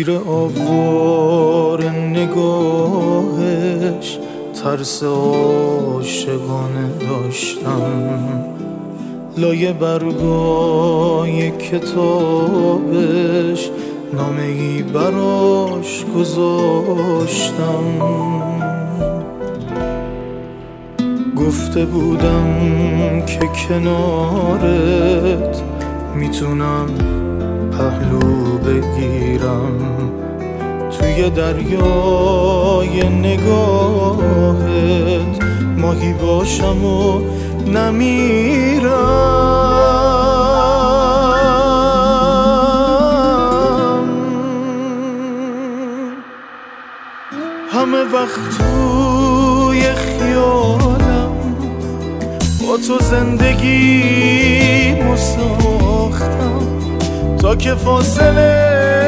زیر آوار نگاهش ترس عاشقانه داشتم، لایه برگای کتابش نامه‌ای براش گذاشتم. گفته بودم که کنارت میتونم پهلو بگیرم، توی دریای نگاهت ماهی باشم و نمیرم. همه وقت توی خیالم با تو زندگی مساختم، تا که فاصله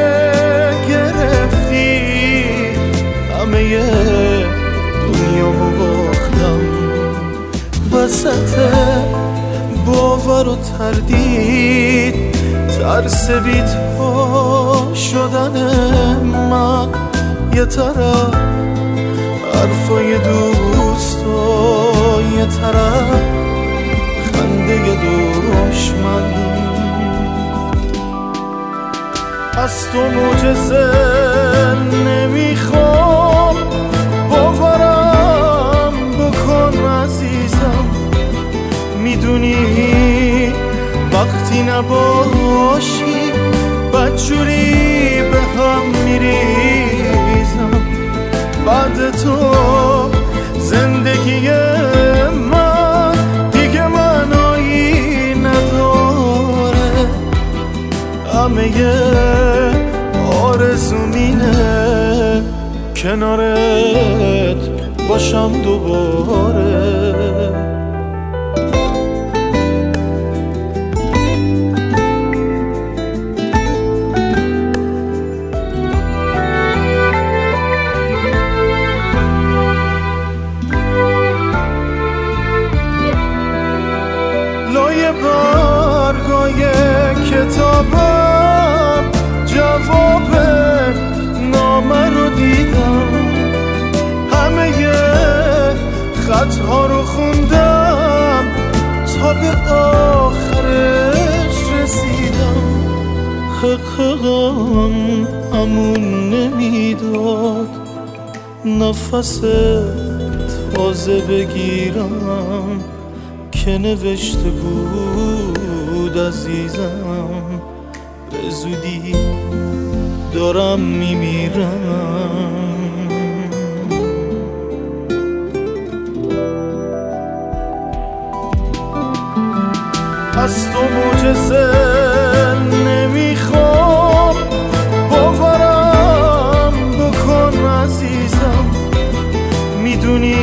گرفتی همه دنیا باختم. وسط باور و تردید ترس بی‌تا شدن من، یه طرف حرفای دوستا، یه طرف خنده دشمن. از تو معجزه نمیخوام، باورم بکن عزیزم. میدونی وقتی نباشی بدجوری به هم میریزم. بعد تو زندگی من دیگه معنایی نداره، همه آرزوم اینه کنارت باشم دوباره. لایه برگای کتابم جواب نامه رو دیدم، همه خطها رو خوندم تا به آخرش رسیدم. حقم امون نمیداد نفس تازه بگیرم، که نوشته بود عزیزم به زودی دارم میمیرم. از تو معجزه نمیخوام، باورم بکن عزیزم. میدونی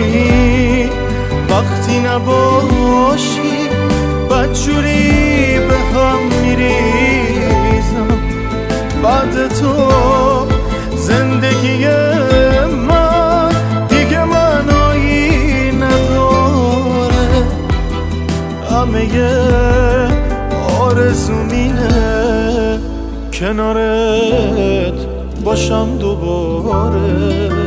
وقتی نباشی بدجوری به هم میریزم. بعد تو زندگی من دیگه معنایی نداره، همه آرزوم اینه کنارت باشم دوباره.